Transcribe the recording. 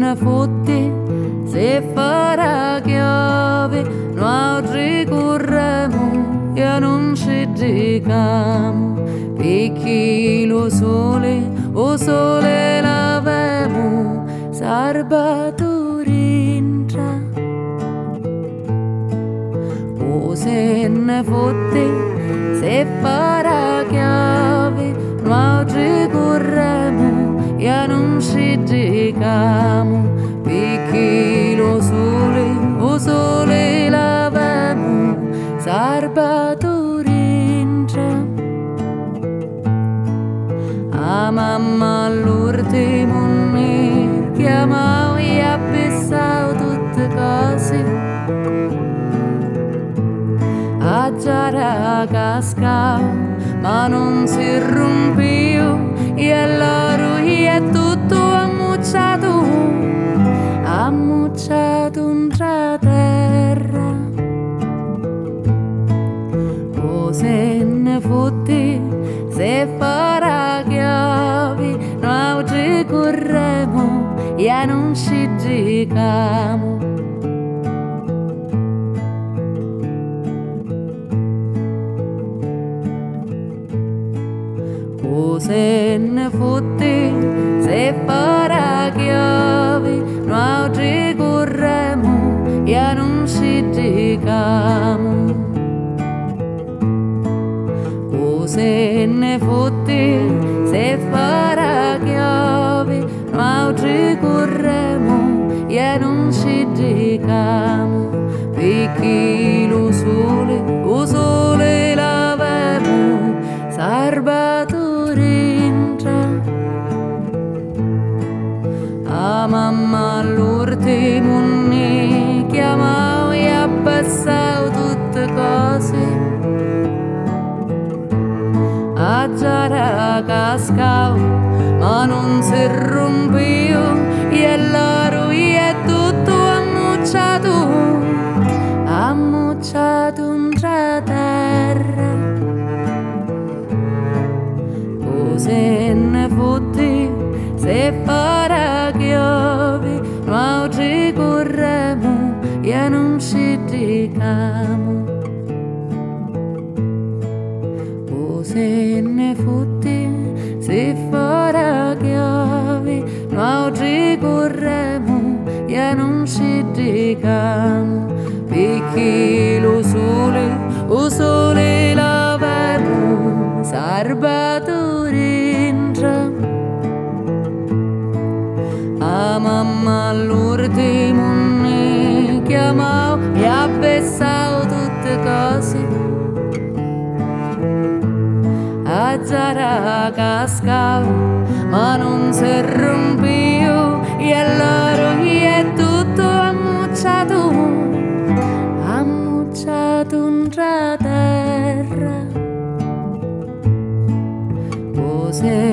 ne fotte se farà chiave noi ricorremo e non ci dedichiamo perché lo sole o sole l'avemo salvato rintra o se ne fotte se farà chiave noi ricorremo e non ci dedichiamo perché lo sole o sole l'avemo salvato rintra a mamma all'ultimo mi chiamavo e appessavo tutte cose a giara cascavo ma non si rompiva e allora è tutto ammucciato tra terra o se ne fotte se farà chiave noi ricorremo e non ci dedichiamo o se ne fotte se farà chiave noi ricorremo e non ci dedichiamo o se ne fotte se farà chiave noi ricorremo e non ci dedichiamo perché lo sole o sole l'avemo salvato rintra a mamma all'ultimo ne chiamavo e abbassavo tutte cose a giara cascavo ma non si rompiva e allora è tutto ammucciato tra terra o se ne fotte se farà chiave noi ricorremo e non ci dedichiamo o se ne fotte se farà chiave noi ricorremo e non ci dedichiamo perché lo sole o sole l'avemo salvato rintra a mamma all'ultimo ne chiamavo e appessavo tutte cose a giara cascavo ma non si rompiva e allora è tutto ammucciato tra terra o se